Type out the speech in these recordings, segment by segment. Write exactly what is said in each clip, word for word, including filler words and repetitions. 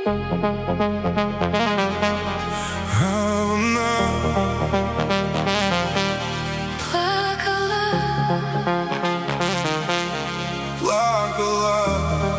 А вона плакала, плакала.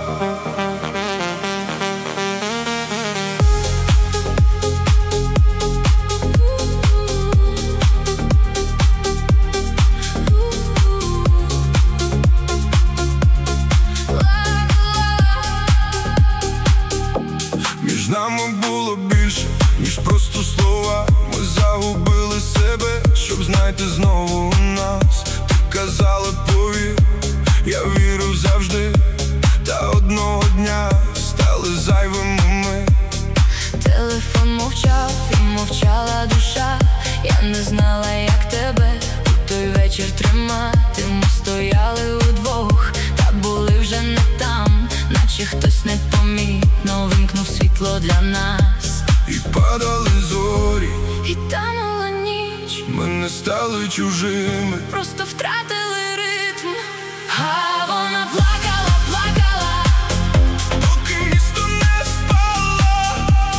Між нами було більше, ніж просто слова. Ми загубили себе, щоб знайти знову нас. Ти казала, повір, я вірив завжди. Та одного дня стали зайвими ми. телефон мовчав, і мовчала душа. Я не знала, як тебе у той вечір тримати. Ми стояли удвох, та були вже не там, наче хтось непомітно вимкнув світло для нас. І падали зорі, І танула ніч, ми не стали чужими. просто втратили ритм. А вона плакала, плакала, Поки місто не спало.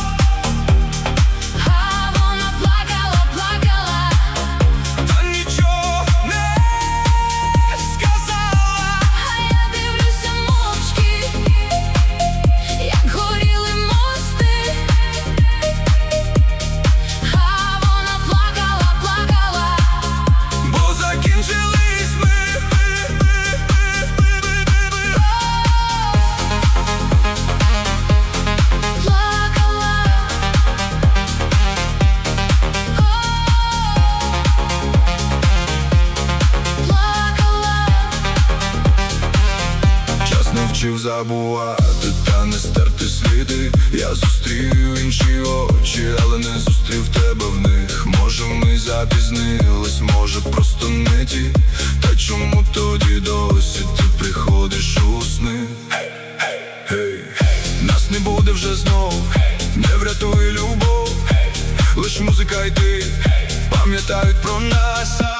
а вона плакала, плакала, Та нічого не сказала. а я дивлюся мовчки, як горіли мости. А вона плакала, плакала, Бо закінчились ми. плакала. Плакала. Час навчив забувати та не стерти сліди. Я зустрів інші очі, але не зустрів тебе в них. Може, ми запізнились, може, просто не ті. Та чому тоді досі ти приходиш у сни? Гей, нас не буде вже знов, не врятує любов. Лиш музика й ти пам'ятають про нас.